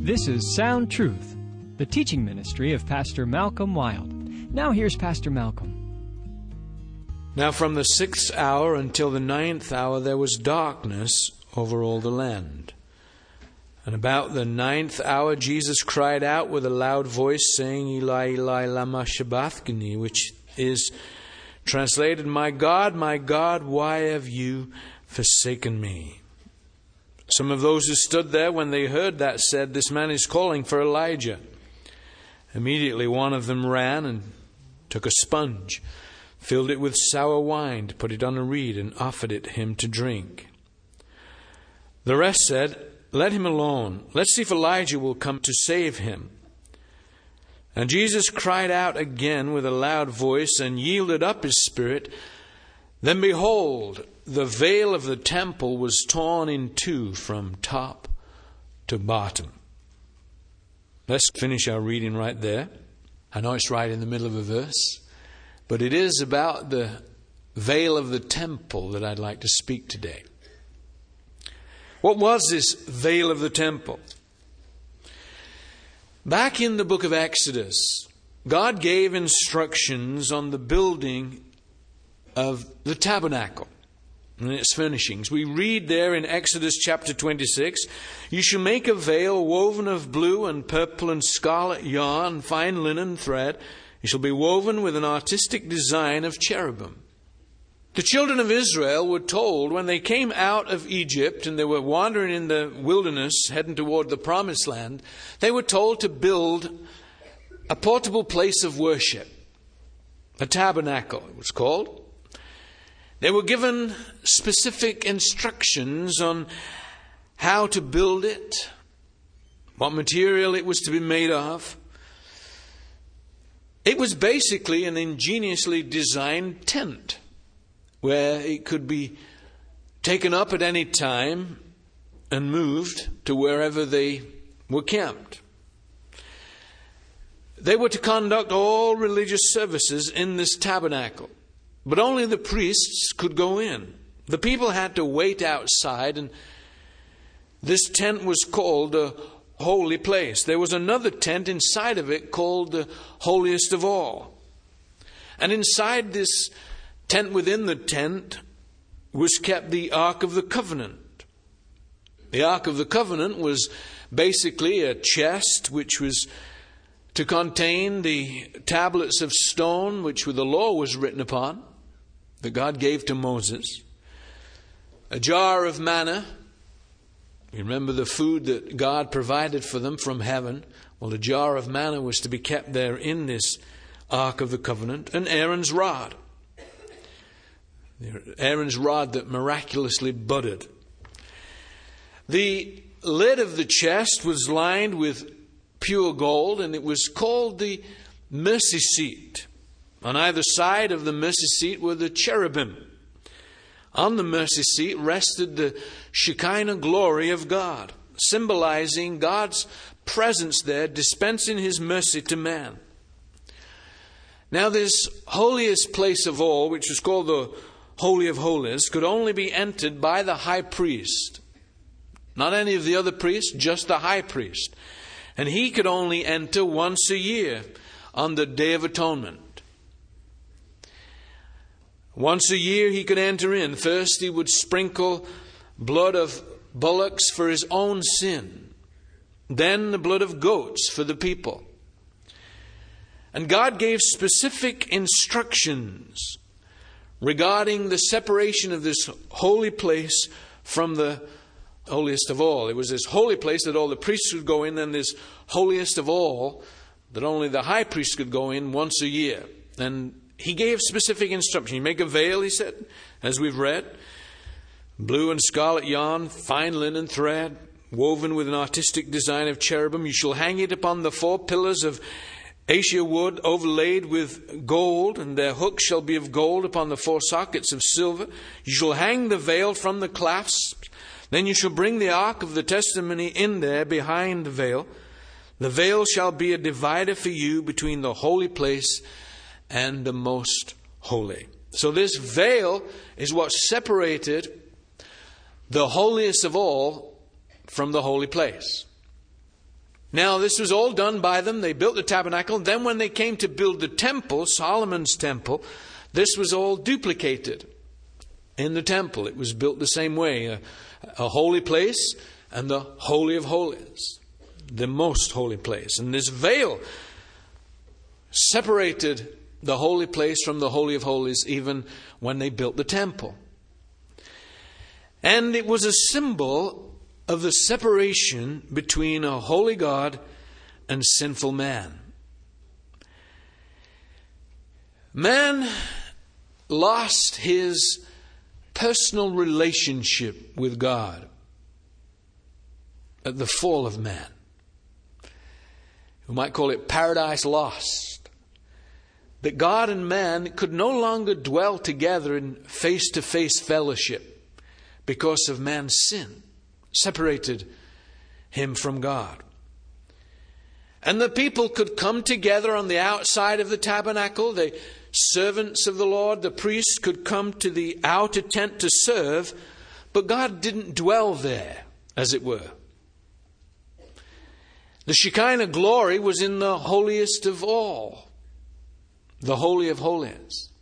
This is Sound Truth, the teaching ministry of Pastor Malcolm Wild. Now here's Pastor Malcolm. Now from the 6th hour until the 9th hour there was darkness over all the land. And about the 9th hour Jesus cried out with a loud voice, saying, Eli, Eli, lama sabachthani, which is translated, my God, why have you forsaken me? Some of those who stood there when they heard that said, this man is calling for Elijah. Immediately one of them ran and took a sponge, filled it with sour wine, put it on a reed, and offered it him to drink. The rest said, let him alone. Let's see if Elijah will come to save him. And Jesus cried out again with a loud voice and yielded up his spirit. Then behold, the veil of the temple was torn in two from top to bottom. Let's finish our reading right there. I know it's right in the middle of a verse, but it is about the veil of the temple that I'd like to speak today. What was this veil of the temple? Back in the book of Exodus, God gave instructions on the building of the tabernacle and its furnishings. We read there in Exodus chapter 26, you shall make a veil woven of blue and purple and scarlet yarn, fine linen thread. It shall be woven with an artistic design of cherubim. The children of Israel were told when they came out of Egypt and they were wandering in the wilderness heading toward the promised land, they were told to build a portable place of worship. A tabernacle, it was called. They were given specific instructions on how to build it, what material it was to be made of. It was basically an ingeniously designed tent where it could be taken up at any time and moved to wherever they were camped. They were to conduct all religious services in this tabernacle, but only the priests could go in. The people had to wait outside, and this tent was called the holy place. There was another tent inside of it called the holiest of all. And inside this tent within the tent was kept the Ark of the Covenant. The Ark of the Covenant was basically a chest which was to contain the tablets of stone which the law was written upon, that God gave to Moses. A jar of manna. You remember the food that God provided for them from heaven? Well, a jar of manna was to be kept there in this Ark of the Covenant. And Aaron's rod. Aaron's rod that miraculously budded. The lid of the chest was lined with pure gold, and it was called the mercy seat. On either side of the mercy seat were the cherubim. On the mercy seat rested the Shekinah glory of God, symbolizing God's presence there, dispensing His mercy to man. Now this holiest place of all, which was called the Holy of Holies, could only be entered by the high priest. Not any of the other priests, just the high priest. And he could only enter once a year on the Day of Atonement. Once a year he could enter in. First he would sprinkle blood of bullocks for his own sin. Then the blood of goats for the people. And God gave specific instructions regarding the separation of this holy place from the holiest of all. It was this holy place that all the priests would go in, and this holiest of all that only the high priest could go in once a year. And he gave specific instructions. You make a veil, he said, as we've read. Blue and scarlet yarn, fine linen thread, woven with an artistic design of cherubim. You shall hang it upon the 4 pillars of acacia wood overlaid with gold, and their hooks shall be of gold upon the 4 sockets of silver. You shall hang the veil from the clasps. Then you shall bring the ark of the testimony in there behind the veil. The veil shall be a divider for you between the holy place and the most holy. So this veil is what separated the holiest of all from the holy place. Now, this was all done by them. They built the tabernacle. Then when they came to build the temple, Solomon's temple, this was all duplicated in the temple. It was built the same way, a holy place and the Holy of Holies, the most holy place. And this veil separated the holy place from the Holy of Holies even when they built the temple. And it was a symbol of the separation between a holy God and sinful man. Man lost his personal relationship with God at the fall of man. We might call it paradise lost. That God and man could no longer dwell together in face-to-face fellowship because of man's sin. Separated him from God. And the people could come together on the outside of the tabernacle. The servants of the Lord, the priests, could come to the outer tent to serve, but God didn't dwell there, as it were. The Shekinah glory was in the holiest of all, the Holy of Holies.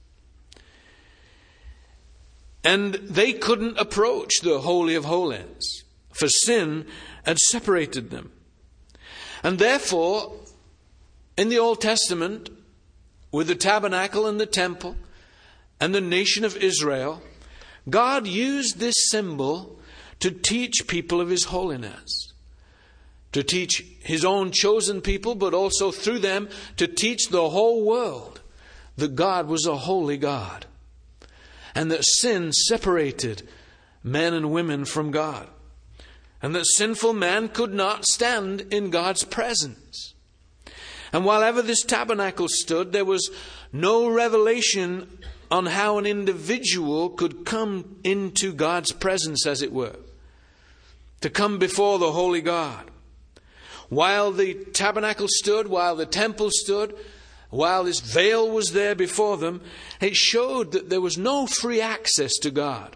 And they couldn't approach the Holy of Holies, for sin had separated them. And therefore, in the Old Testament, with the tabernacle and the temple and the nation of Israel, God used this symbol to teach people of His holiness. To teach His own chosen people, but also through them to teach the whole world that God was a holy God. And that sin separated men and women from God. And that sinful man could not stand in God's presence. And while ever this tabernacle stood, there was no revelation on how an individual could come into God's presence, as it were. To come before the holy God. While the tabernacle stood, while the temple stood, while this veil was there before them, it showed that there was no free access to God.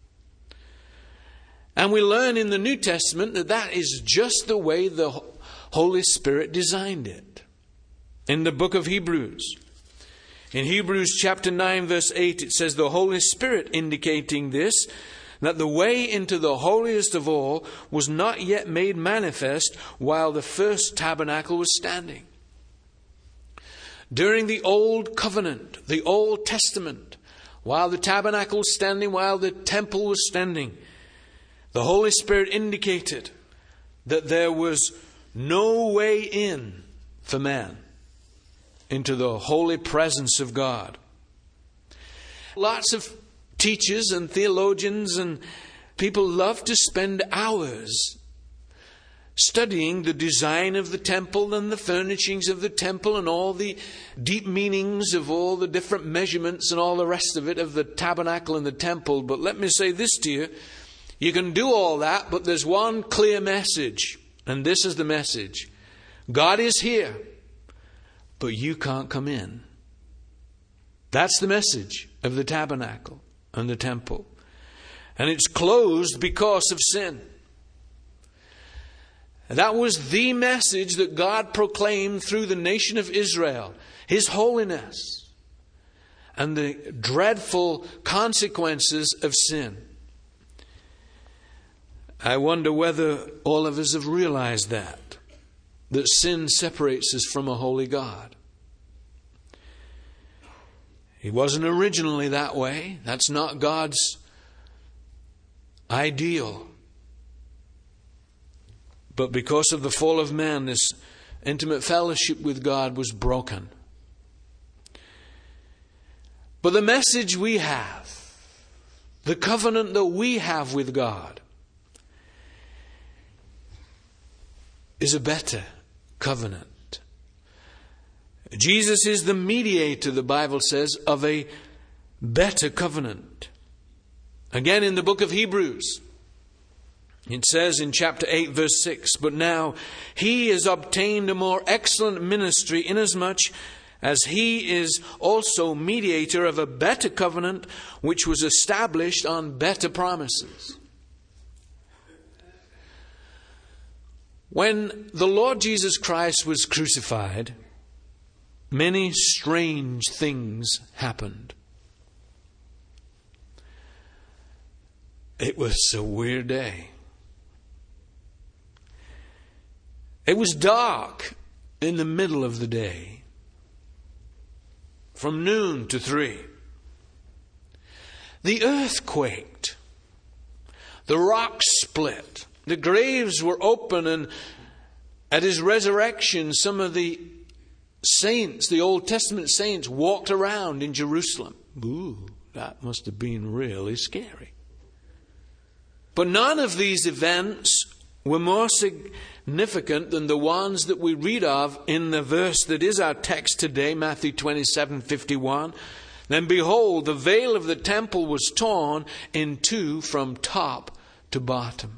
And we learn in the New Testament that that is just the way the Holy Spirit designed it. In the book of Hebrews. In Hebrews chapter 9 verse 8 it says, the Holy Spirit indicating this, that the way into the holiest of all was not yet made manifest while the first tabernacle was standing. During the Old Covenant, the Old Testament, while the tabernacle was standing, while the temple was standing, the Holy Spirit indicated that there was no way in for man into the holy presence of God. Lots of teachers and theologians and people love to spend hours studying the design of the temple and the furnishings of the temple and all the deep meanings of all the different measurements and all the rest of it of the tabernacle and the temple. But let me say this to you. You can do all that, but there's one clear message. And this is the message. God is here, but you can't come in. That's the message of the tabernacle and the temple. And it's closed because of sin. That was the message that God proclaimed through the nation of Israel. His holiness. And the dreadful consequences of sin. I wonder whether all of us have realized that sin separates us from a holy God. He wasn't originally that way. That's not God's ideal. But because of the fall of man, this intimate fellowship with God was broken. But the message we have, the covenant that we have with God, is a better covenant. Jesus is the mediator, the Bible says, of a better covenant. Again in the book of Hebrews, it says in chapter 8 verse 6, but now he has obtained a more excellent ministry, inasmuch as he is also mediator of a better covenant, which was established on better promises. When the Lord Jesus Christ was crucified, many strange things happened. It was a weird day. It was dark in the middle of the day, from noon to 3. The earth quaked. The rocks split. The graves were open, and at his resurrection, some of the saints, the Old Testament saints, walked around in Jerusalem. Ooh, that must have been really scary. But none of these events were more significant than the ones that we read of in the verse that is our text today, Matthew 27:51. Then behold, the veil of the temple was torn in two from top to bottom.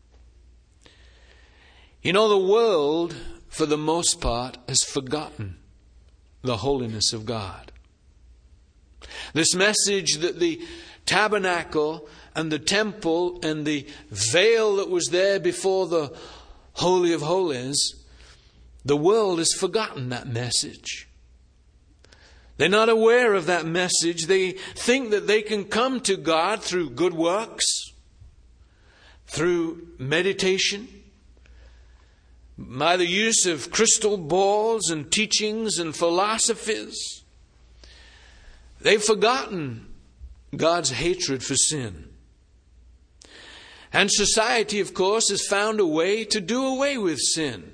You know, the world, for the most part, has forgotten the holiness of God. This message that the tabernacle and the temple and the veil that was there before the Holy of Holies, the world has forgotten that message. They're not aware of that message. They think that they can come to God through good works, through meditation, by the use of crystal balls and teachings and philosophies. They've forgotten God's hatred for sin. And society, of course, has found a way to do away with sin.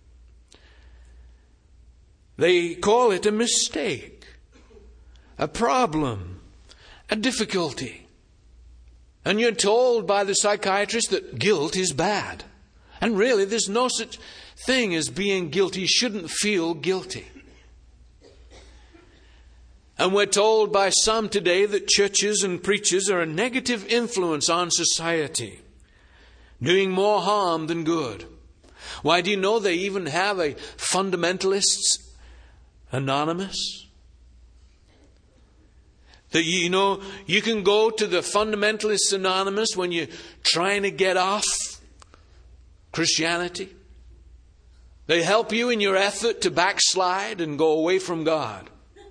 They call it a mistake, a problem, a difficulty. And you're told by the psychiatrist that guilt is bad. And really, there's no such thing as being guilty. You shouldn't feel guilty. And we're told by some today that churches and preachers are a negative influence on society, doing more harm than good. Why, do you know they even have a Fundamentalists Anonymous? That you can go to the Fundamentalists Anonymous when you're trying to get off Christianity. They help you in your effort to backslide and go away from God.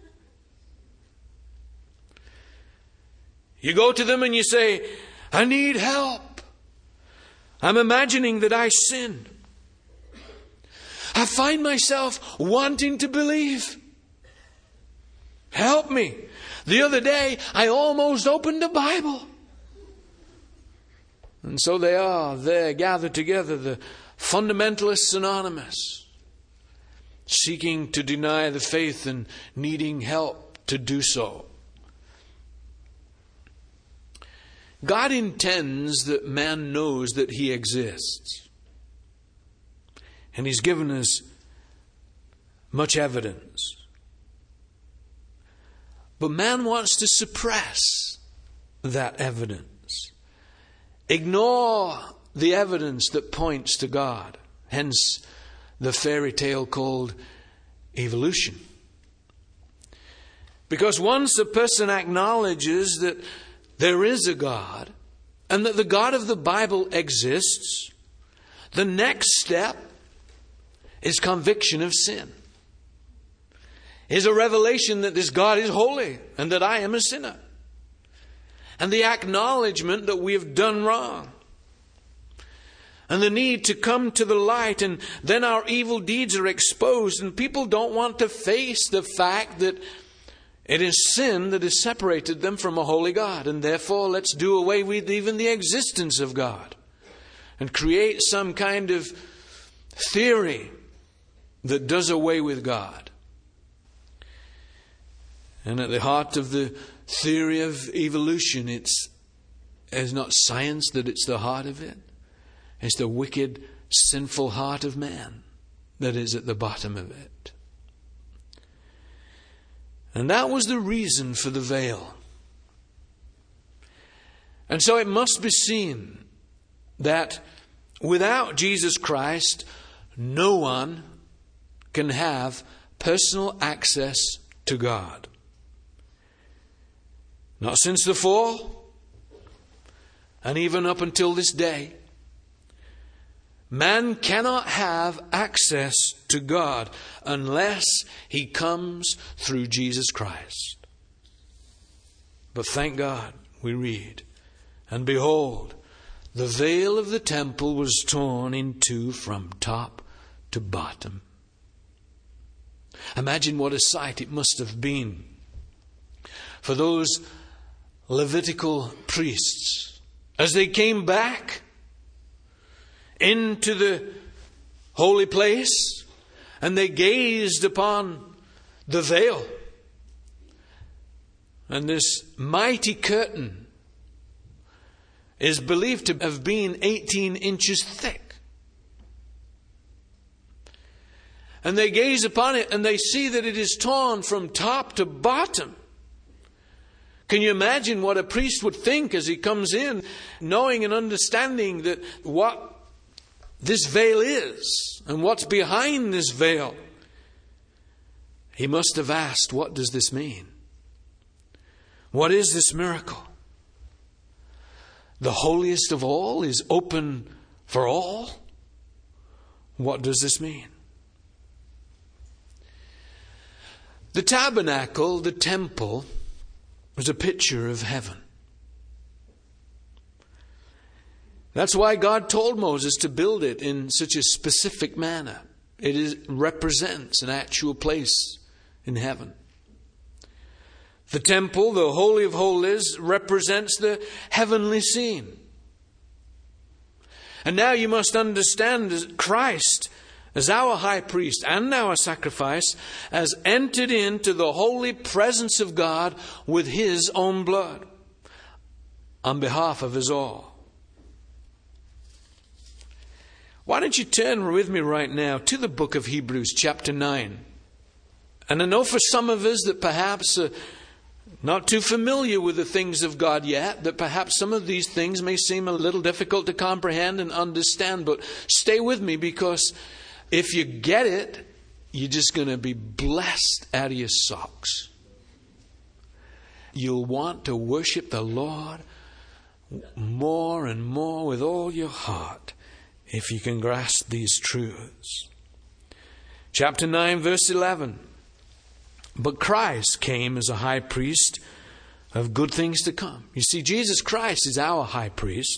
You go to them and you say, I need help. I'm imagining that I sin. I find myself wanting to believe. Help me. The other day, I almost opened the Bible. And so they are there gathered together, the Fundamentalists Anonymous, seeking to deny the faith and needing help to do so. God intends that man knows that He exists. And He's given us much evidence. But man wants to suppress that evidence. Ignore the evidence that points to God. Hence the fairy tale called evolution. Because once a person acknowledges that there is a God and that the God of the Bible exists, the next step is conviction of sin. Is a revelation that this God is holy and that I am a sinner. And the acknowledgement that we have done wrong. And the need to come to the light, and then our evil deeds are exposed, and people don't want to face the fact that it is sin that has separated them from a holy God, and therefore let's do away with even the existence of God and create some kind of theory that does away with God. And at the heart of the theory of evolution, it's not science that it's the heart of it. It's the wicked, sinful heart of man that is at the bottom of it. And that was the reason for the veil. And so it must be seen that without Jesus Christ, no one can have personal access to God. Not since the fall, and even up until this day. Man cannot have access to God unless he comes through Jesus Christ. But thank God, we read, and behold, the veil of the temple was torn in two from top to bottom. Imagine what a sight it must have been for those Levitical priests as they came back into the holy place and they gazed upon the veil. And this mighty curtain is believed to have been 18 inches thick. And they gaze upon it and they see that it is torn from top to bottom. Can you imagine what a priest would think as he comes in, knowing and understanding that what this veil is and what's behind this veil? He must have asked, what does this mean? What is this miracle? The holiest of all is open for all? What does this mean? The tabernacle, the temple, was a picture of heaven. That's why God told Moses to build it in such a specific manner. It represents an actual place in heaven. The temple, the Holy of Holies, represents the heavenly scene. And now you must understand that Christ, as our high priest and our sacrifice, has entered into the holy presence of God with his own blood on behalf of us all. Why don't you turn with me right now to the book of Hebrews chapter 9. And I know for some of us that perhaps not too familiar with the things of God yet, that perhaps some of these things may seem a little difficult to comprehend and understand. But stay with me, because if you get it, you're just going to be blessed out of your socks. You'll want to worship the Lord more and more with all your heart if you can grasp these truths. Chapter 9, verse 11. But Christ came as a high priest of good things to come. You see, Jesus Christ is our high priest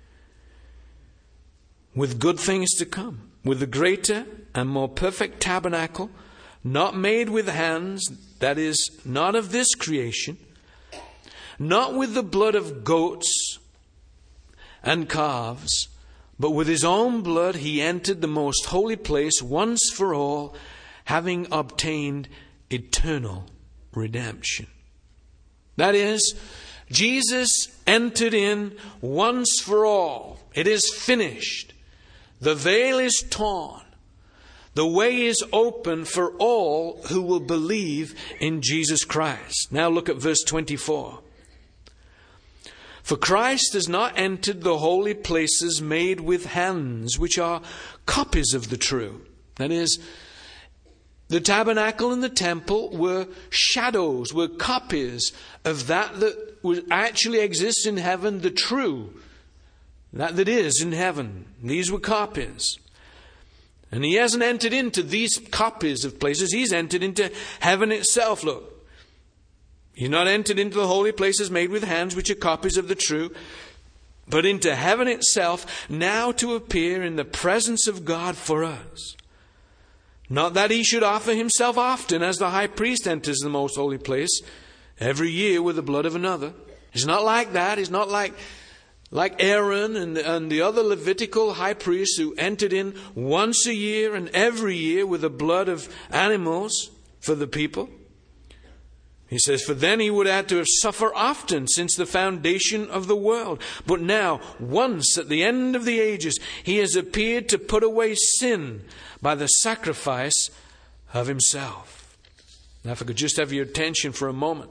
with good things to come, with the greater and more perfect tabernacle, not made with hands, that is, not of this creation, not with the blood of goats and calves, but with his own blood he entered the most holy place once for all, having obtained eternal redemption. That is, Jesus entered in once for all. It is finished. The veil is torn. The way is open for all who will believe in Jesus Christ. Now look at verse 24. For Christ has not entered the holy places made with hands, which are copies of the true. That is, the tabernacle and the temple were shadows, were copies of that actually exists in heaven, the true, that is in heaven. These were copies. And he hasn't entered into these copies of places. He's entered into heaven itself. Look. He's not entered into the holy places made with hands, which are copies of the true, but into heaven itself, now to appear in the presence of God for us. Not that he should offer himself often, as the high priest enters the most holy place every year with the blood of another. He's not like that. He's not like Aaron and the other Levitical high priests who entered in once a year and every year with the blood of animals for the people. He says, for then he would have to suffer often since the foundation of the world. But now, once at the end of the ages, he has appeared to put away sin by the sacrifice of himself. Now, if I could just have your attention for a moment.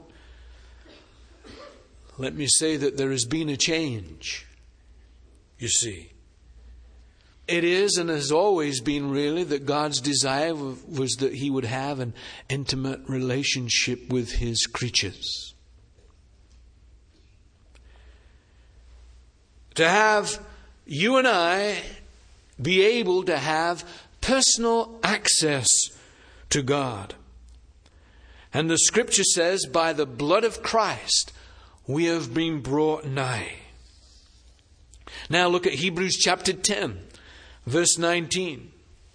Let me say that there has been a change, you see. It is and has always been really that God's desire was that he would have an intimate relationship with his creatures. To have you and I be able to have personal access to God. And the scripture says, by the blood of Christ, we have been brought nigh. Now look at Hebrews chapter 10, verse 19.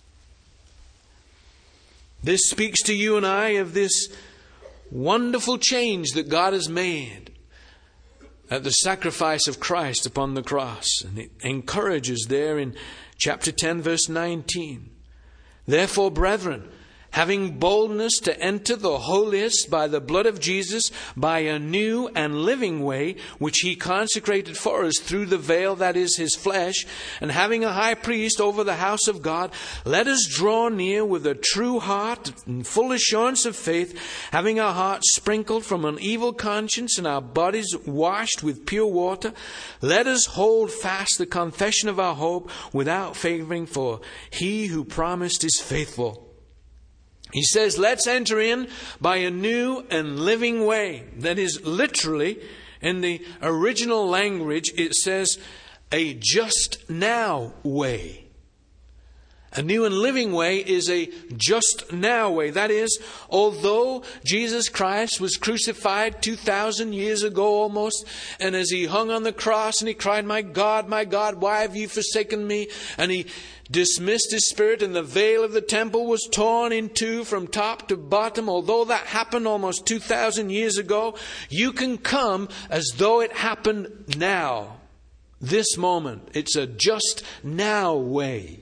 This speaks to you and I of this wonderful change that God has made at the sacrifice of Christ upon the cross. And it encourages there in chapter 10, verse 19. Therefore, brethren, having boldness to enter the holiest by the blood of Jesus, by a new and living way, which he consecrated for us through the veil that is his flesh, and having a high priest over the house of God, let us draw near with a true heart and full assurance of faith, having our hearts sprinkled from an evil conscience and our bodies washed with pure water. Let us hold fast the confession of our hope without wavering, for he who promised is faithful. He says, let's enter in by a new and living way. That is literally, in the original language, it says a just now way. A new and living way is a just now way. That is, although Jesus Christ was crucified 2,000 years ago almost, and as he hung on the cross and he cried, my God, why have you forsaken me? And he dismissed his spirit, and the veil of the temple was torn in two from top to bottom. Although that happened almost 2,000 years ago, you can come as though it happened now. This moment. It's a just now way.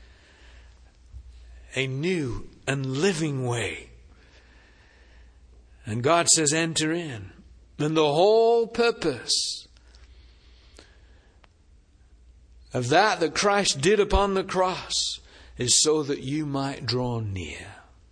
A new and living way. And God says, enter in. And the whole purpose of that Christ did upon the cross is so that you might draw near.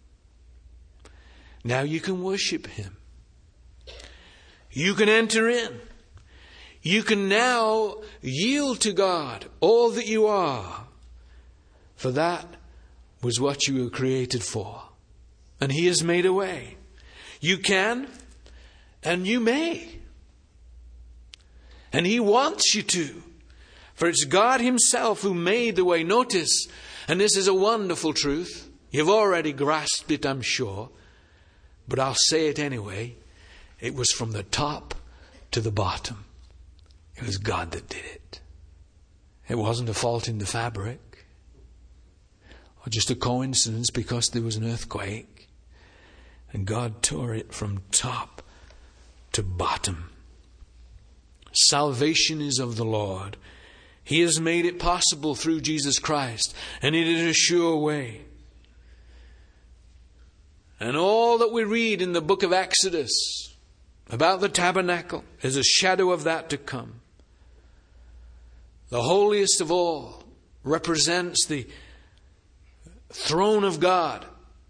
Now you can worship him. You can enter in. You can now yield to God all that you are. For that was what you were created for. And he has made a way. You can and you may. And he wants you to. For it's God himself who made the way. Notice, and this is a wonderful truth. You've already grasped it, I'm sure. But I'll say it anyway. It was from the top to the bottom. It was God that did it. It wasn't a fault in the fabric. Or just a coincidence because there was an earthquake. And God tore it from top to bottom. Salvation is of the Lord. He has made it possible through Jesus Christ. And it is a sure way. And all that we read in the book of Exodus about the tabernacle is a shadow of that to come. The holiest of all represents the throne of God.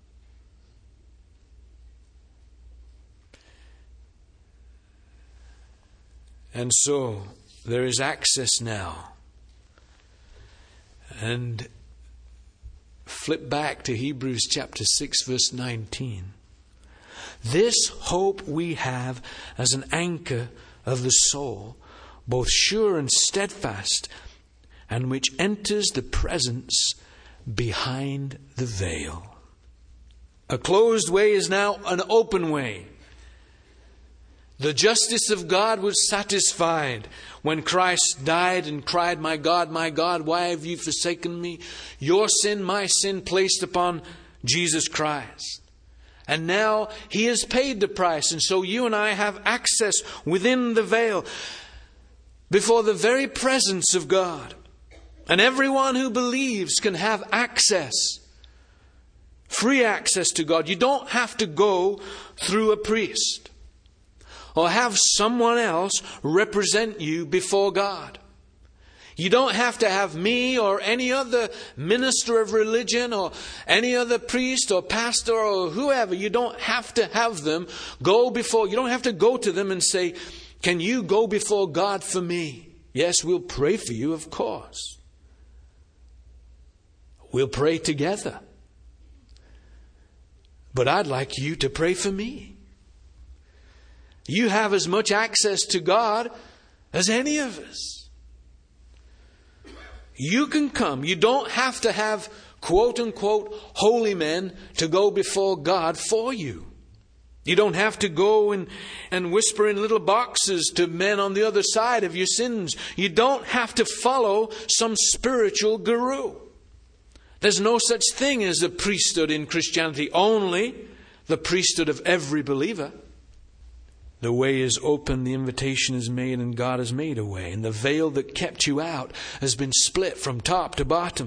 And so there is access now. And flip back to Hebrews chapter 6 verse 19. This hope we have as an anchor of the soul, both sure and steadfast, and which enters the presence behind the veil. A closed way is now an open way. The justice of God was satisfied when Christ died and cried, my God, why have you forsaken me? Your sin, my sin, placed upon Jesus Christ. And now he has paid the price. And so you and I have access within the veil before the very presence of God. And everyone who believes can have access, free access to God. You don't have to go through a priest or have someone else represent you before God. You don't have to have me or any other minister of religion or any other priest or pastor or whoever. You don't have to have them go before. You don't have to go to them and say, can you go before God for me? Yes, we'll pray for you, of course. We'll pray together. But I'd like you to pray for me. You have as much access to God as any of us. You can come. You don't have to have, quote unquote, holy men to go before God for you. You don't have to go and whisper in little boxes to men on the other side of your sins. You don't have to follow some spiritual guru. There's no such thing as a priesthood in Christianity, only the priesthood of every believer. The way is open, the invitation is made, and God has made a way. And the veil that kept you out has been split from top to bottom.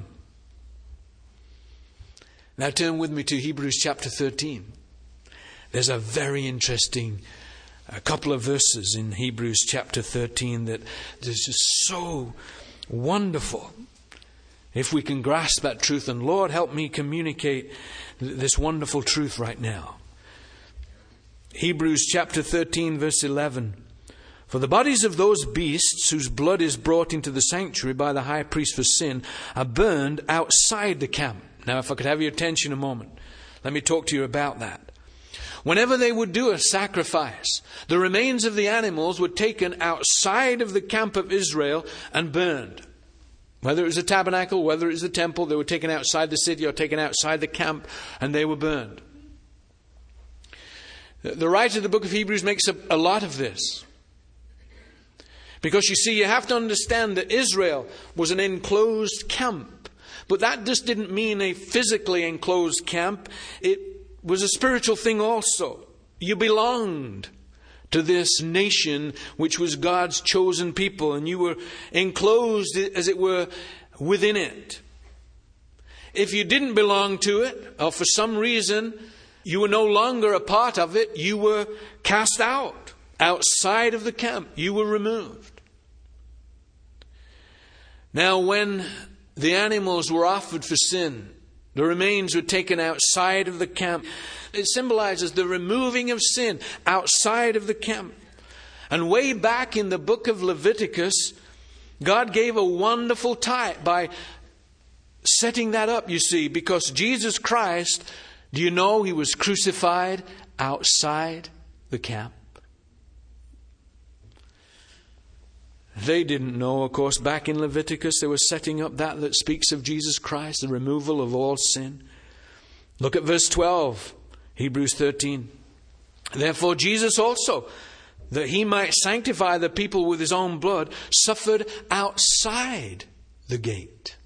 Now turn with me to Hebrews chapter 13. There's a very interesting couple of verses in Hebrews chapter 13 that is just so wonderful. If we can grasp that truth, and Lord, help me communicate this wonderful truth right now. Hebrews chapter 13 verse 11. For the bodies of those beasts whose blood is brought into the sanctuary by the high priest for sin are burned outside the camp. Now if I could have your attention a moment, let me talk to you about that. Whenever they would do a sacrifice, the remains of the animals were taken outside of the camp of Israel and burned. Whether it was a tabernacle, whether it was a temple, they were taken outside the city or taken outside the camp and they were burned. The writer of the book of Hebrews makes a lot of this. Because you see, you have to understand that Israel was an enclosed camp. But that just didn't mean a physically enclosed camp. It was a spiritual thing also. You belonged to this nation which was God's chosen people, and you were enclosed, as it were, within it. If you didn't belong to it, or for some reason you were no longer a part of it, you were cast out, outside of the camp. You were removed. Now when the animals were offered for sin, the remains were taken outside of the camp. It symbolizes the removing of sin outside of the camp. And way back in the book of Leviticus, God gave a wonderful type by setting that up, you see, because Jesus Christ, do you know, he was crucified outside the camp? They didn't know, of course, back in Leviticus, they were setting up that speaks of Jesus Christ, the removal of all sin. Look at verse 12, Hebrews 13. Therefore Jesus also, that he might sanctify the people with his own blood, suffered outside the gate.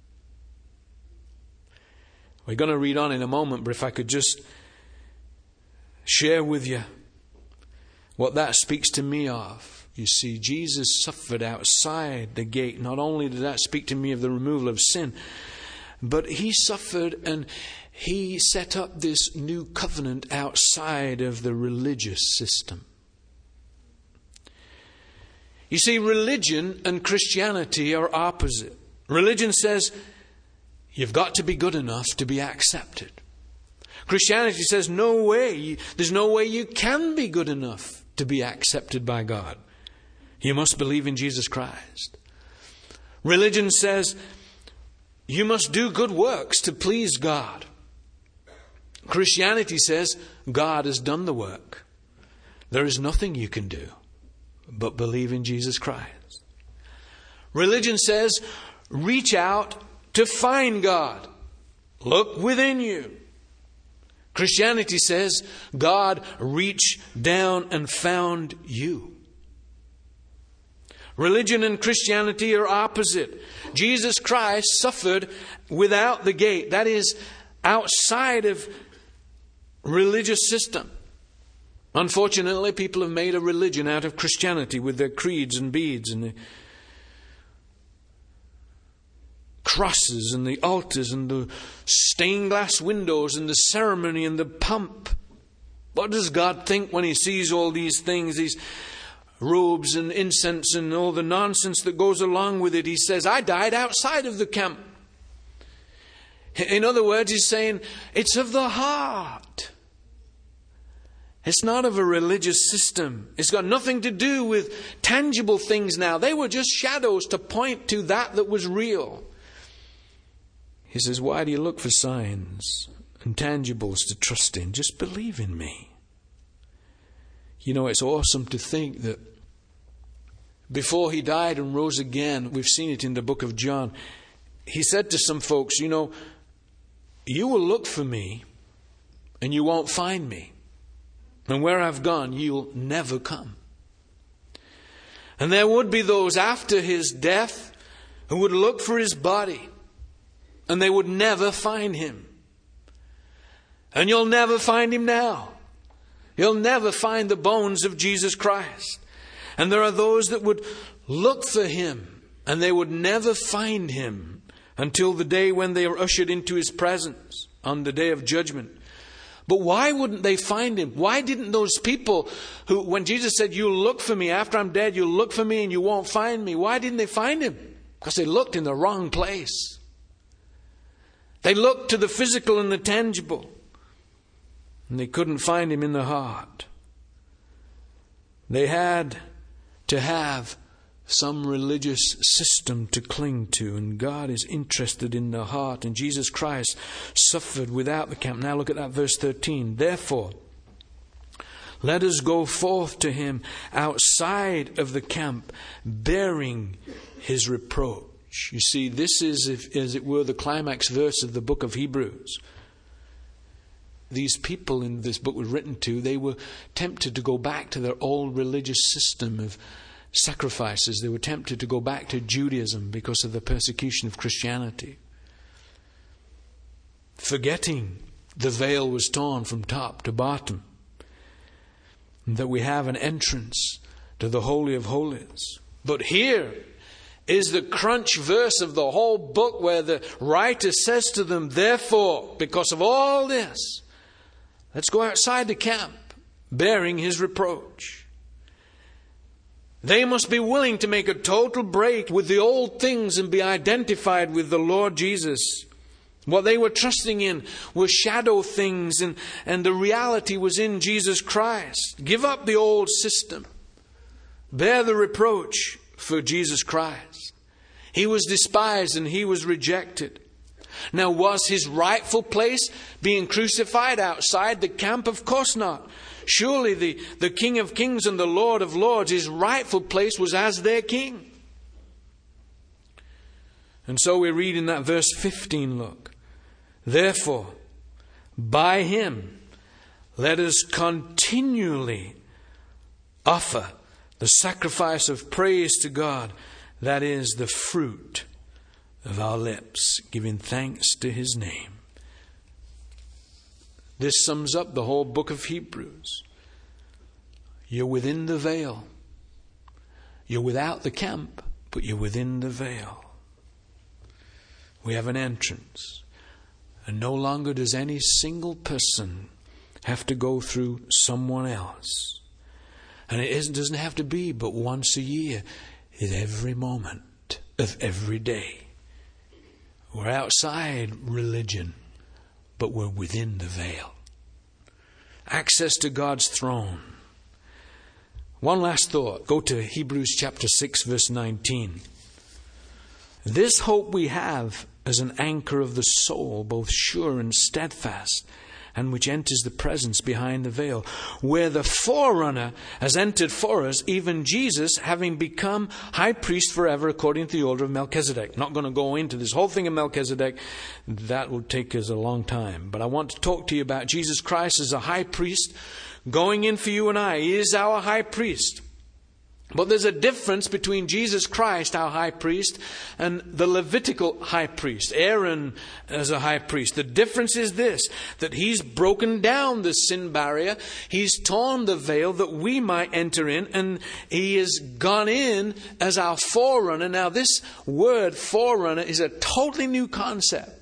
We're going to read on in a moment, but if I could just share with you what that speaks to me of. You see, Jesus suffered outside the gate. Not only did that speak to me of the removal of sin, but he suffered and he set up this new covenant outside of the religious system. You see, religion and Christianity are opposite. Religion says you've got to be good enough to be accepted. Christianity says no way. There's no way you can be good enough to be accepted by God. You must believe in Jesus Christ. Religion says you must do good works to please God. Christianity says God has done the work. There is nothing you can do but believe in Jesus Christ. Religion says reach out to find God. Look within you. Christianity says God reached down and found you. Religion and Christianity are opposite. Jesus Christ suffered without the gate. That is, outside of religious system. Unfortunately, people have made a religion out of Christianity with their creeds and beads and the crosses and the altars and the stained glass windows and the ceremony and the pomp. What does God think when he sees all these things, these robes and incense and all the nonsense that goes along with it? He says, I died outside of the camp. In other words, he's saying, it's of the heart. It's not of a religious system. It's got nothing to do with tangible things now. They were just shadows to point to that was real. He says, why do you look for signs and tangibles to trust in? Just believe in me. You know, it's awesome to think that before he died and rose again, we've seen it in the book of John, he said to some folks, you know, you will look for me and you won't find me. And where I've gone, you'll never come. And there would be those after his death who would look for his body and they would never find him. And you'll never find him now. You'll never find the bones of Jesus Christ. And there are those that would look for him and they would never find him until the day when they are ushered into his presence on the day of judgment. But why wouldn't they find him? Why didn't those people who, when Jesus said, you'll look for me after I'm dead, you'll look for me and you won't find me. Why didn't they find him? Because they looked in the wrong place. They looked to the physical and the tangible. And they couldn't find him in the heart. They had to have some religious system to cling to, and God is interested in the heart. And Jesus Christ suffered without the camp. Now look at that verse 13. Therefore, let us go forth to him outside of the camp, bearing his reproach. You see, this is, as it were, the climax verse of the book of Hebrews. These people in this book was written to, they were tempted to go back to their old religious system of sacrifices. They were tempted to go back to Judaism because of the persecution of Christianity. Forgetting the veil was torn from top to bottom. And that we have an entrance to the Holy of Holies. But here is the crunch verse of the whole book where the writer says to them, therefore, because of all this, let's go outside the camp, bearing his reproach. They must be willing to make a total break with the old things and be identified with the Lord Jesus. What they were trusting in were shadow things, and the reality was in Jesus Christ. Give up the old system. Bear the reproach for Jesus Christ. He was despised and he was rejected. Now, was his rightful place being crucified outside the camp? Of course not. Surely the King of Kings and the Lord of Lords, his rightful place was as their king. And so we read in that verse 15, look. Therefore, by him, let us continually offer the sacrifice of praise to God. That is the fruit of our lips, giving thanks to his name. This sums up the whole book of Hebrews. You're within the veil. You're without the camp, but you're within the veil. We have an entrance. And no longer does any single person have to go through someone else. And it doesn't have to be but once a year. It's every moment of every day. We're outside religion, but we're within the veil. Access to God's throne. One last thought. Go to Hebrews chapter 6, verse 19. This hope we have as an anchor of the soul, both sure and steadfast, and which enters the presence behind the veil, where the forerunner has entered for us, even Jesus, having become high priest forever according to the order of Melchizedek. Not going to go into this whole thing of Melchizedek. That will take us a long time. But I want to talk to you about Jesus Christ as a high priest going in for you and I. He is our high priest. But there's a difference between Jesus Christ, our high priest, and the Levitical high priest, Aaron as a high priest. The difference is this, that he's broken down the sin barrier. He's torn the veil that we might enter in, and he has gone in as our forerunner. Now, this word forerunner is a totally new concept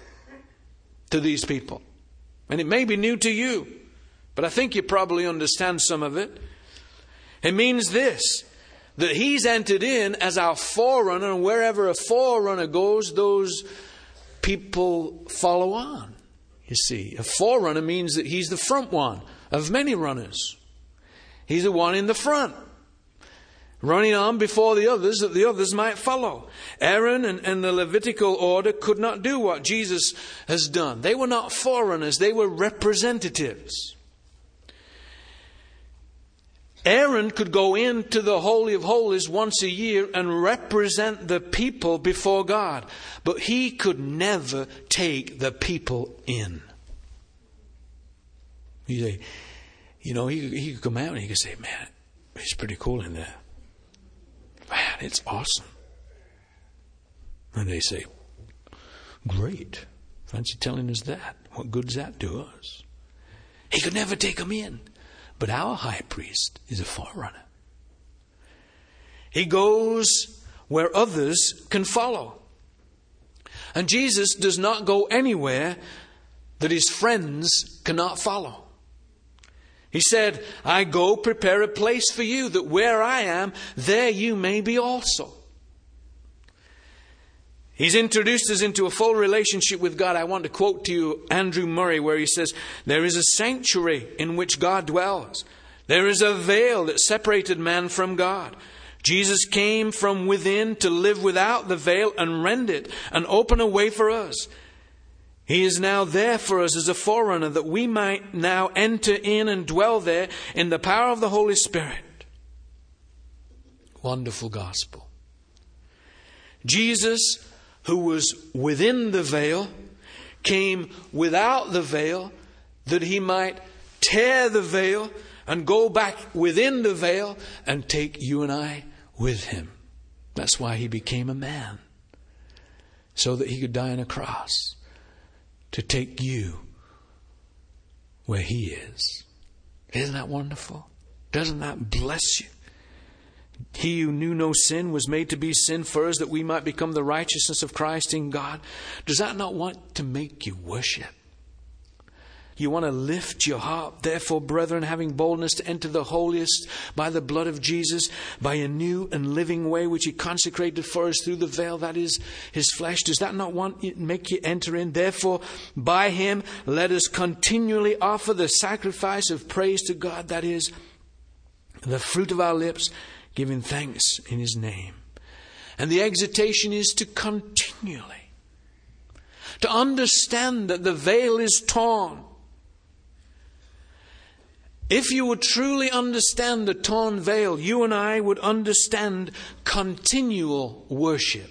to these people. And it may be new to you, but I think you probably understand some of it. It means this, that he's entered in as our forerunner, and wherever a forerunner goes, those people follow on. You see, a forerunner means that he's the front one of many runners. He's the one in the front, running on before the others, that the others might follow. Aaron and the Levitical order could not do what Jesus has done. They were not forerunners, they were representatives. Aaron could go into the Holy of Holies once a year and represent the people before God. But he could never take the people in. You know, he could come out and he could say, man, it's pretty cool in there. Man, it's awesome. And they say, great. Fancy telling us that. What good's that do us? He could never take them in. But our high priest is a forerunner. He goes where others can follow. And Jesus does not go anywhere that his friends cannot follow. He said, I go prepare a place for you, that where I am, there you may be also. He's introduced us into a full relationship with God. I want to quote to you Andrew Murray, where he says, there is a sanctuary in which God dwells. There is a veil that separated man from God. Jesus came from within to live without the veil and rend it and open a way for us. He is now there for us as a forerunner, that we might now enter in and dwell there in the power of the Holy Spirit. Wonderful gospel. Jesus, who was within the veil, came without the veil, that he might tear the veil and go back within the veil and take you and I with him. That's why he became a man, so that he could die on a cross to take you where he is. Isn't that wonderful? Doesn't that bless you? He who knew no sin was made to be sin for us, that we might become the righteousness of Christ in God. Does that not want to make you worship? You want to lift your heart. Therefore, brethren, having boldness to enter the holiest by the blood of Jesus, by a new and living way which he consecrated for us through the veil, that is his flesh. Does that not want you, make you enter in? Therefore, by him, let us continually offer the sacrifice of praise to God, that is the fruit of our lips, giving thanks in his name. And the exhortation is to continually, to understand that the veil is torn. If you would truly understand the torn veil, you and I would understand continual worship.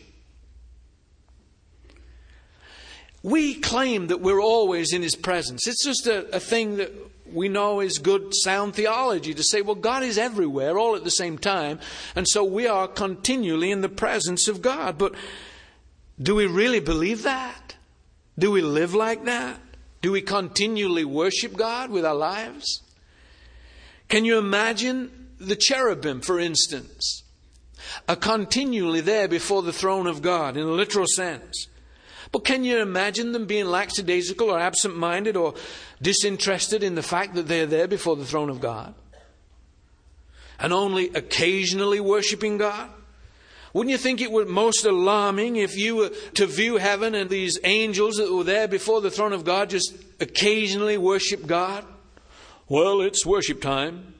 We claim that we're always in his presence. It's just a thing that we know is good, sound theology, to say, well, God is everywhere all at the same time, and so we are continually in the presence of God. But do we really believe that? Do we live like that? Do we continually worship God with our lives? Can you imagine the cherubim, for instance, are continually there before the throne of God in a literal sense? But can you imagine them being lackadaisical or absent-minded or disinterested in the fact that they're there before the throne of God? And only occasionally worshiping God? Wouldn't you think it would most alarming if you were to view heaven and these angels that were there before the throne of God just occasionally worship God? Well, it's worship time.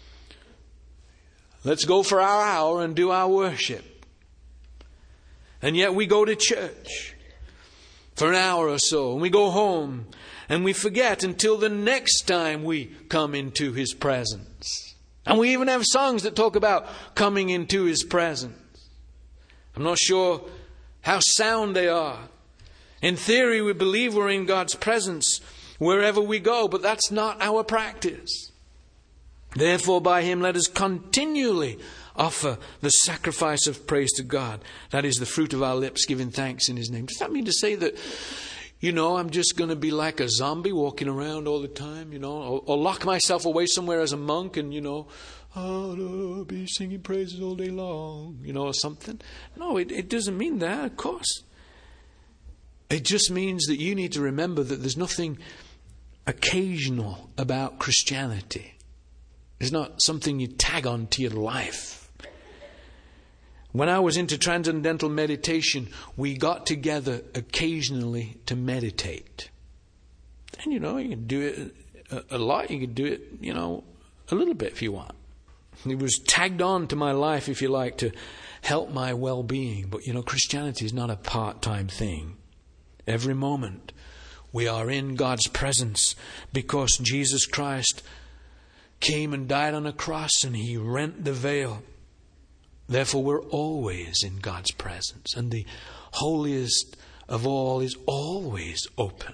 Let's go for our hour and do our worship. And yet we go to church for an hour or so, and we go home, and we forget until the next time we come into his presence. And we even have songs that talk about coming into his presence. I'm not sure how sound they are. In theory, we believe we're in God's presence wherever we go, but that's not our practice. Therefore, by him, let us continually offer the sacrifice of praise to God. That is the fruit of our lips, giving thanks in his name. Does that mean to say that, I'm just going to be like a zombie walking around all the time, or lock myself away somewhere as a monk and, I'll be singing praises all day long, or something? No, it doesn't mean that, of course. It just means that you need to remember that there's nothing occasional about Christianity. It's not something you tag on to your life. When I was into transcendental meditation, we got together occasionally to meditate. And you can do it a lot. You can do it, a little bit if you want. It was tagged on to my life, if you like, to help my well-being. But Christianity is not a part-time thing. Every moment we are in God's presence because Jesus Christ came and died on a cross, and He rent the veil. Therefore, we're always in God's presence, and the holiest of all is always open.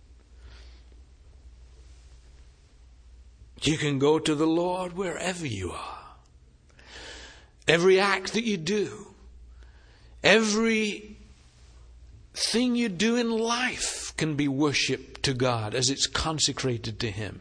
You can go to the Lord wherever you are. Every act that you do, every thing you do in life can be worship to God as it's consecrated to Him.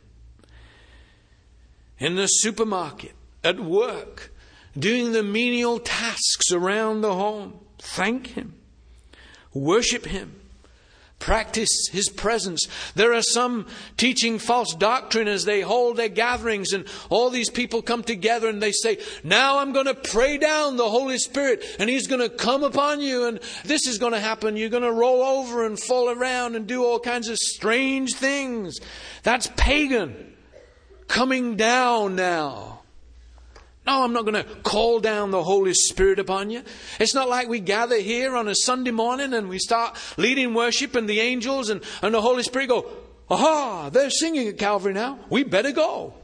In the supermarket, at work, doing the menial tasks around the home, thank Him. Worship Him. Practice His presence. There are some teaching false doctrine as they hold their gatherings, and all these people come together and they say, now I'm going to pray down the Holy Spirit and He's going to come upon you and this is going to happen. You're going to roll over and fall around and do all kinds of strange things. That's pagan. Coming down now. No, I'm not going to call down the Holy Spirit upon you. It's not like we gather here on a Sunday morning and we start leading worship and the angels and the Holy Spirit go, aha, they're singing at Calvary now. We better go.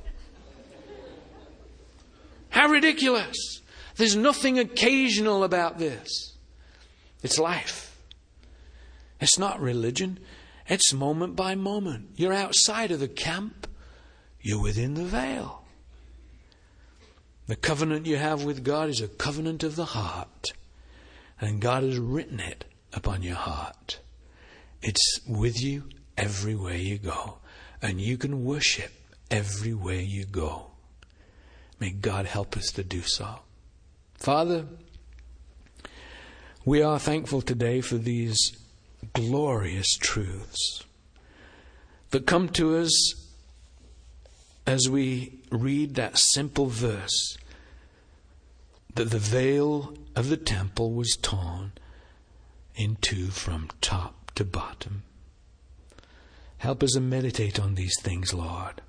How ridiculous. There's nothing occasional about this. It's life. It's not religion. It's moment by moment. You're outside of the camp. You're within the veil. The covenant you have with God is a covenant of the heart. And God has written it upon your heart. It's with you everywhere you go. And you can worship everywhere you go. May God help us to do so. Father, we are thankful today for these glorious truths that come to us as we read that simple verse, that the veil of the temple was torn in two from top to bottom. Help us to meditate on these things, Lord.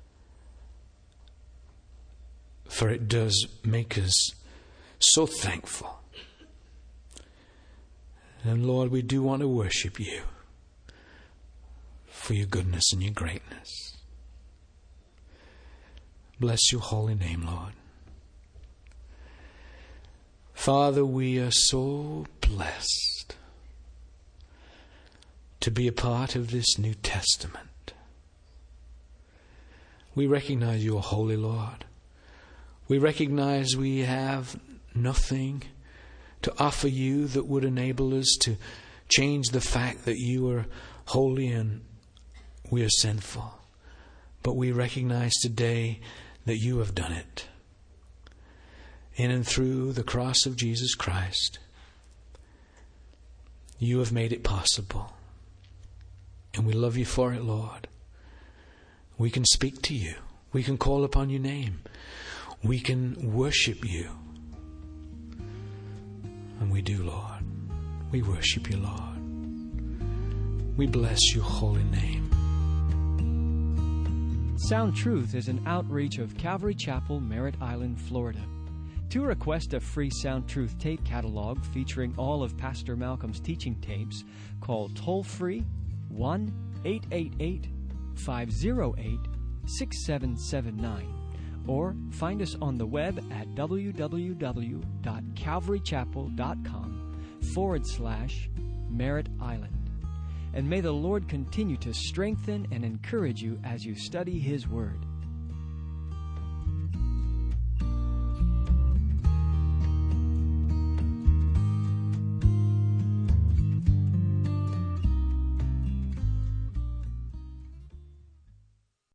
For it does make us so thankful. And Lord, we do want to worship You for Your goodness and Your greatness. Bless Your holy name, Lord. Father, we are so blessed to be a part of this New Testament. We recognize You are holy, Lord. We recognize we have nothing to offer You that would enable us to change the fact that You are holy and we are sinful. But we recognize today that You have done it. In and through the cross of Jesus Christ, You have made it possible. And we love You for it, Lord. We can speak to You. We can call upon Your name. We can worship You. And we do, Lord. We worship You, Lord. We bless Your holy name. Sound Truth is an outreach of Calvary Chapel, Merritt Island, Florida. To request a free Sound Truth tape catalog featuring all of Pastor Malcolm's teaching tapes, call toll-free 1-888-508-6779 or find us on the web at www.calvarychapel.com/Merritt Island. And may the Lord continue to strengthen and encourage you as you study His Word.